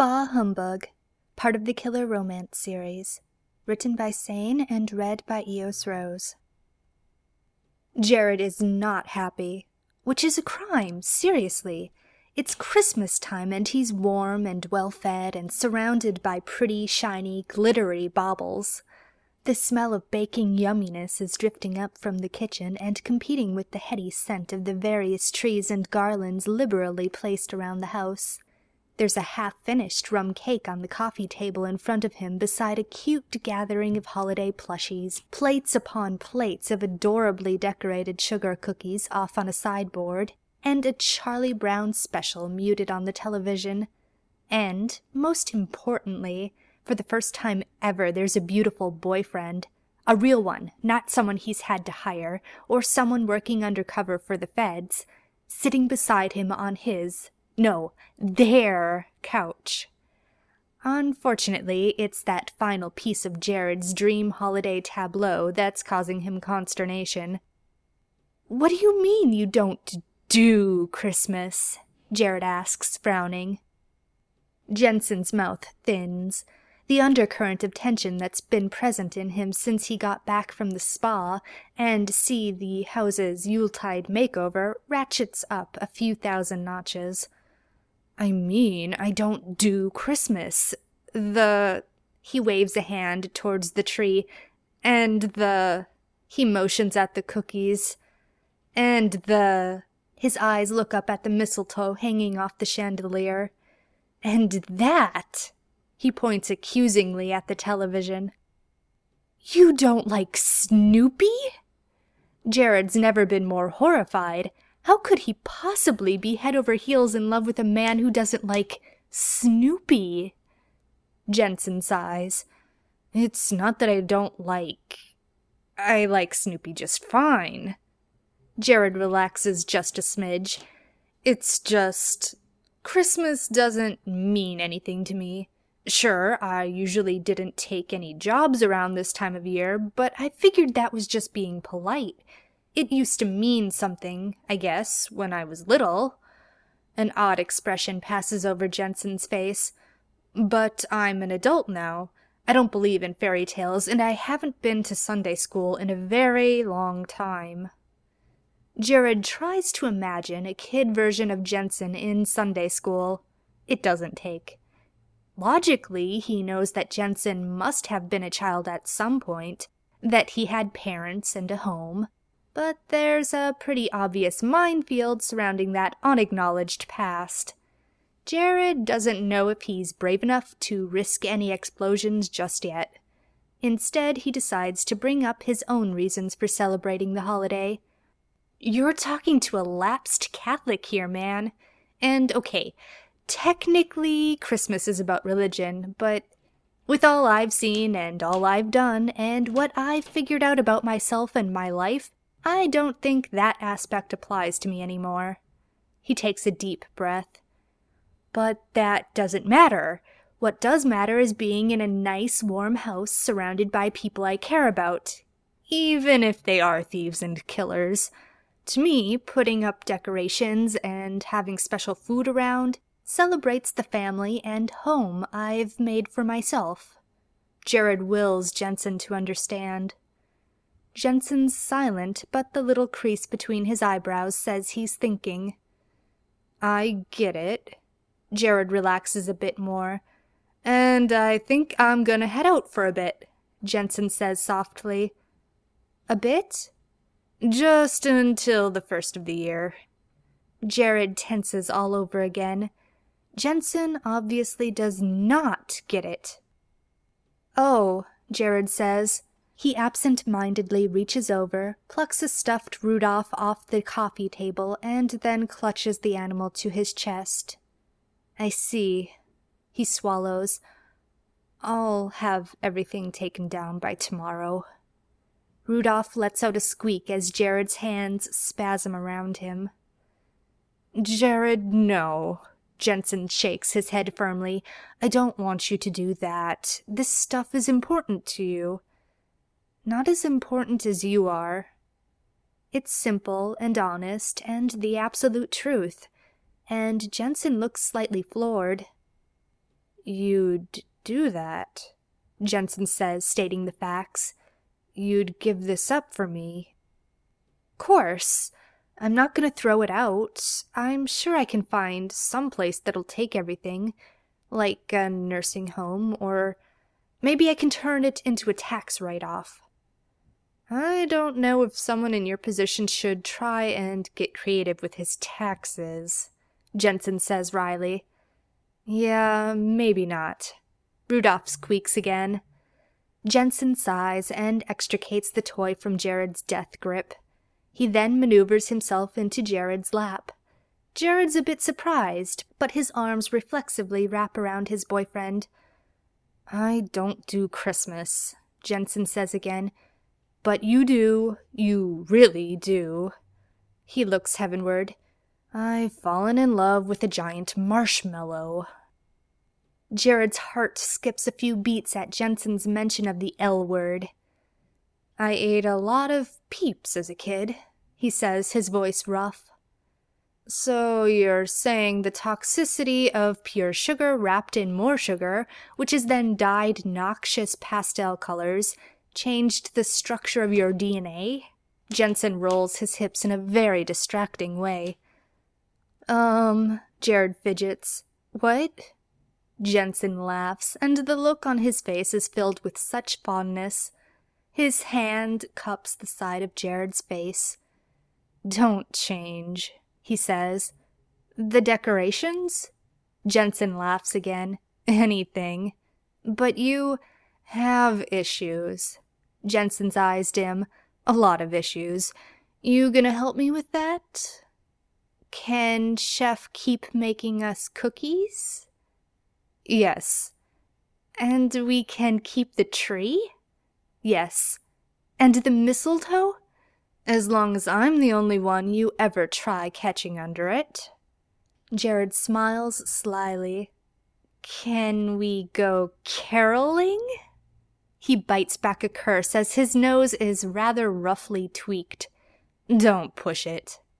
Bah Humbug, part of the Killer Romance series, written by Sane and read by Eos Rose. Jared is not happy, which is a crime, seriously. It's Christmas time and he's warm and well-fed and surrounded by pretty, shiny, glittery baubles. The smell of baking yumminess is drifting up from the kitchen and competing with the heady scent of the various trees and garlands liberally placed around the house. There's a half-finished rum cake on the coffee table in front of him beside a cute gathering of holiday plushies, plates upon plates of adorably decorated sugar cookies off on a sideboard, and a Charlie Brown special muted on the television. And, most importantly, for the first time ever, there's a beautiful boyfriend. A real one, not someone he's had to hire, or someone working undercover for the feds, sitting beside him on their couch. Unfortunately, it's that final piece of Jared's dream holiday tableau that's causing him consternation. "What do you mean you don't do Christmas?" Jared asks, frowning. Jensen's mouth thins. The undercurrent of tension that's been present in him since he got back from the spa and see the house's Yuletide makeover ratchets up a few thousand notches. "I mean, I don't do Christmas. He waves a hand towards the tree. He motions at the cookies. His eyes look up at the mistletoe hanging off the chandelier. "And that," he points accusingly at the television. "You don't like Snoopy?" Jared's never been more horrified. How could he possibly be head over heels in love with a man who doesn't like Snoopy? Jensen sighs. "It's not that I don't like... I like Snoopy just fine." Jared relaxes just a smidge. "It's just... Christmas doesn't mean anything to me. Sure, I usually didn't take any jobs around this time of year, but I figured that was just being polite. It used to mean something, I guess, when I was little." An odd expression passes over Jensen's face. "But I'm an adult now. I don't believe in fairy tales, and I haven't been to Sunday school in a very long time." Jared tries to imagine a kid version of Jensen in Sunday school. It doesn't take. Logically, he knows that Jensen must have been a child at some point, that he had parents and a home, but there's a pretty obvious minefield surrounding that unacknowledged past. Jared doesn't know if he's brave enough to risk any explosions just yet. Instead, he decides to bring up his own reasons for celebrating the holiday. "You're talking to a lapsed Catholic here, man. And okay, technically Christmas is about religion, but with all I've seen and all I've done and what I've figured out about myself and my life, I don't think that aspect applies to me anymore." He takes a deep breath. "But that doesn't matter. What does matter is being in a nice, warm house surrounded by people I care about, even if they are thieves and killers. To me, putting up decorations and having special food around celebrates the family and home I've made for myself." Jared wills Jensen to understand. Jensen's silent, but the little crease between his eyebrows says he's thinking. "I get it." Jared relaxes a bit more. "And I think I'm gonna head out for a bit," Jensen says softly. "A bit?" "Just until the first of the year." Jared tenses all over again. Jensen obviously does not get it. "Oh," Jared says. He absent-mindedly reaches over, plucks a stuffed Rudolph off the coffee table, and then clutches the animal to his chest. "I see." He swallows. "I'll have everything taken down by tomorrow." Rudolph lets out a squeak as Jared's hands spasm around him. "Jared, no." Jensen shakes his head firmly. "I don't want you to do that. This stuff is important to you." "Not as important as you are." It's simple and honest and the absolute truth, and Jensen looks slightly floored. You'd do that, Jensen says, stating the facts. You'd give this up for me. Course. I'm not gonna throw it out. I'm sure I can find some place that'll take everything, like a nursing home, or maybe I can turn it into a tax write-off. I don't know if someone in your position should try and get creative with his taxes, Jensen says wryly. Yeah, maybe not. Rudolph squeaks again. Jensen sighs and extricates the toy from Jared's death grip. He then maneuvers himself into Jared's lap. Jared's a bit surprised, but his arms reflexively wrap around his boyfriend. I don't do Christmas, Jensen says again. But you do. You really do. He looks heavenward. I've fallen in love with a giant marshmallow. Jared's heart skips a few beats at Jensen's mention of the L word. I ate a lot of Peeps as a kid, he says, his voice rough. So you're saying the toxicity of pure sugar wrapped in more sugar, which is then dyed noxious pastel colors, changed the structure of your DNA? Jensen rolls his hips in a very distracting way. Jared fidgets. What? Jensen laughs, and the look on his face is filled with such fondness. His hand cups the side of Jared's face. Don't change, he says. The decorations? Jensen laughs again. Anything. But you have issues. Jensen's eyes dim. A lot of issues. You gonna help me with that? Can Chef keep making us cookies? Yes. And we can keep the tree? Yes. And the mistletoe? As long as I'm the only one you ever try catching under it. Jared smiles slyly. Can we go caroling? He bites back a curse as his nose is rather roughly tweaked. Don't push it,